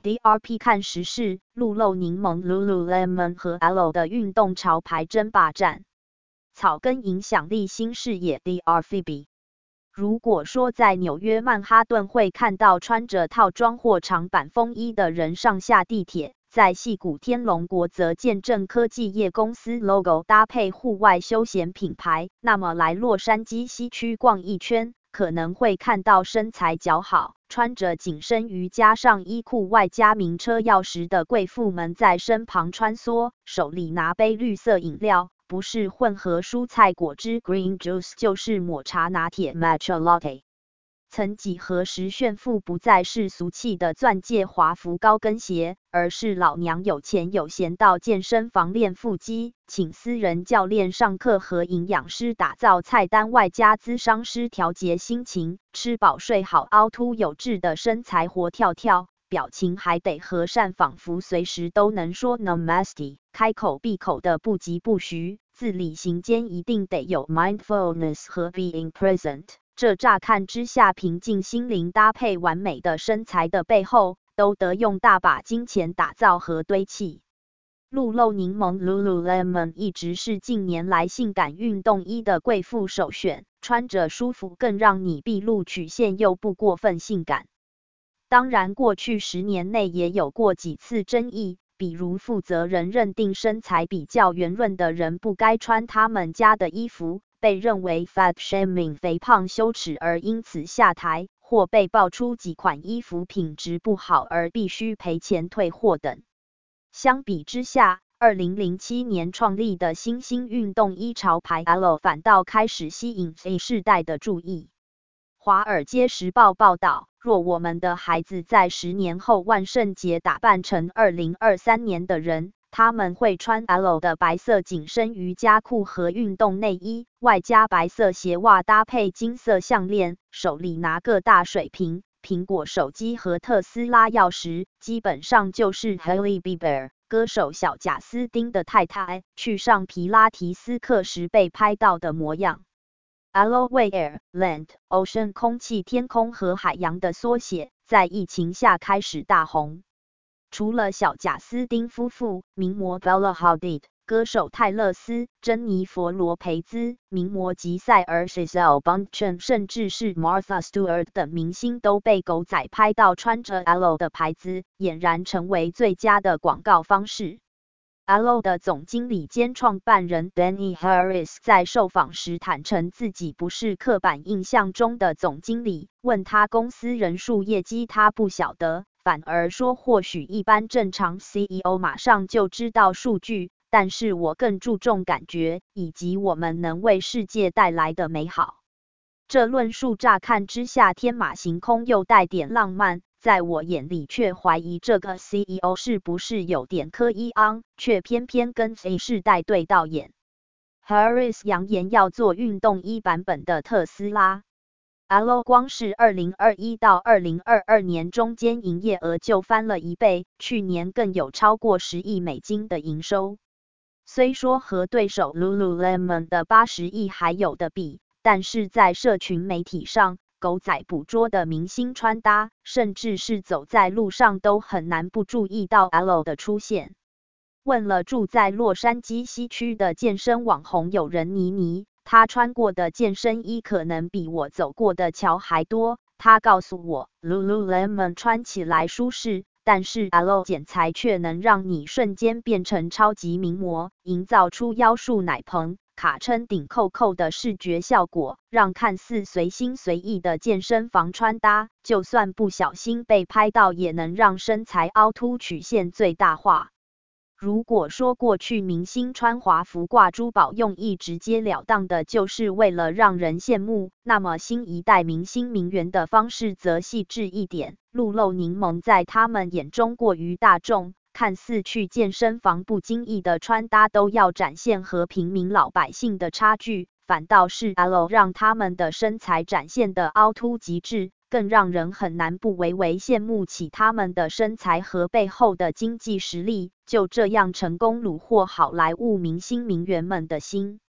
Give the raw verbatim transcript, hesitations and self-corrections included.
D R P 看时事，露露柠檬 Lululemon 和 L 的运动潮牌争霸战。草根影响力新视野 D R Phoebe。如果说在纽约曼哈顿会看到穿着套装或长版风衣的人上下地铁，在矽谷天龙国则见证科技业公司 logo 搭配户外休闲品牌，那么来洛杉矶西区逛一圈，可能会看到身材姣好，穿着紧身瑜伽上衣裤外加名车钥匙的贵妇们在身旁穿梭，手里拿杯绿色饮料，不是混合蔬菜果汁 Green Juice 就是抹茶拿铁 Matcha Latte。曾几何时炫富不再是俗气的钻戒华服高跟鞋，而是老娘有钱有闲到健身房练腹肌，请私人教练上课和营养师打造菜单，外加咨商师调节心情，吃饱睡好，凹凸有致的身材活跳跳，表情还得和善，仿佛随时都能说 Namaste， 开口闭口的不疾不徐，字里行间一定得有 mindfulness 和 being present。这乍看之下平静心灵搭配完美的身材的背后，都得用大把金钱打造和堆砌。露露柠檬 Lululemon 一直是近年来性感运动衣的贵妇首选，穿着舒服更让你毕露曲线又不过分性感。当然过去十年内也有过几次争议，比如负责人认定身材比较圆润的人不该穿他们家的衣服，被认为 fat shaming 肥胖羞耻而因此下台，或被爆出几款衣服品质不好而必须赔钱退货等。相比之下，二零零七年创立的新兴运动衣潮牌 L 反倒开始吸引 Z 世代的注意。华尔街时报报道，若我们的孩子在十年后万圣节打扮成二零二三年的人，他们会穿 L 的白色紧身瑜伽裤和运动内衣，外加白色鞋袜搭配金色项链，手里拿个大水瓶、苹果手机和特斯拉钥匙，基本上就是 Hailey Bieber 歌手小贾斯汀的太太去上皮拉提斯课时被拍到的模样。L 为 Air, Land, Ocean 空气、天空和海洋的缩写，在疫情下开始大红。除了小贾斯汀夫妇，名模 Bella Hadid、歌手泰勒斯、珍妮佛罗培兹、名模吉赛尔 Gisele Bündchen， 甚至是 Martha Stewart 等明星都被狗仔拍到穿着 L 的牌子，俨然成为最佳的广告方式。L 的总经理兼创办人 Danny Harris 在受访时坦诚自己不是刻板印象中的总经理，问他公司人数业绩他不晓得，反而说或许一般正常 C E O 马上就知道数据，但是我更注重感觉，以及我们能为世界带来的美好。这论述乍看之下天马行空又带点浪漫，在我眼里却怀疑这个 C E O 是不是有点刻意昂，却偏偏跟 Z 世代对到眼。Harris 扬言要做运动衣版本的特斯拉。L 光是二零二一到二零二二年中间营业额就翻了一倍，去年更有超过十亿美金的营收。虽说和对手 Lululemon 的八十亿还有的比，但是在社群媒体上，狗仔捕捉的明星穿搭，甚至是走在路上都很难不注意到 L 的出现。问了住在洛杉矶西区的健身网红友人妮妮，他穿过的健身衣可能比我走过的桥还多。他告诉我 ，Lululemon 穿起来舒适，但是 L 剪裁却能让你瞬间变成超级名模，营造出腰束奶棚、卡称顶扣扣的视觉效果，让看似随心随意的健身房穿搭，就算不小心被拍到，也能让身材凹凸曲线最大化。如果说过去明星穿华服挂珠宝用意直截了当的就是为了让人羡慕，那么新一代明星名媛的方式则细致一点。露露柠檬在他们眼中过于大众，看似去健身房不经意的穿搭都要展现和平民老百姓的差距，反倒是 L 让他们的身材展现的凹凸极致，更让人很难不微微羡慕起他们的身材和背后的经济实力，就这样成功虏获好莱坞明星名媛们的心。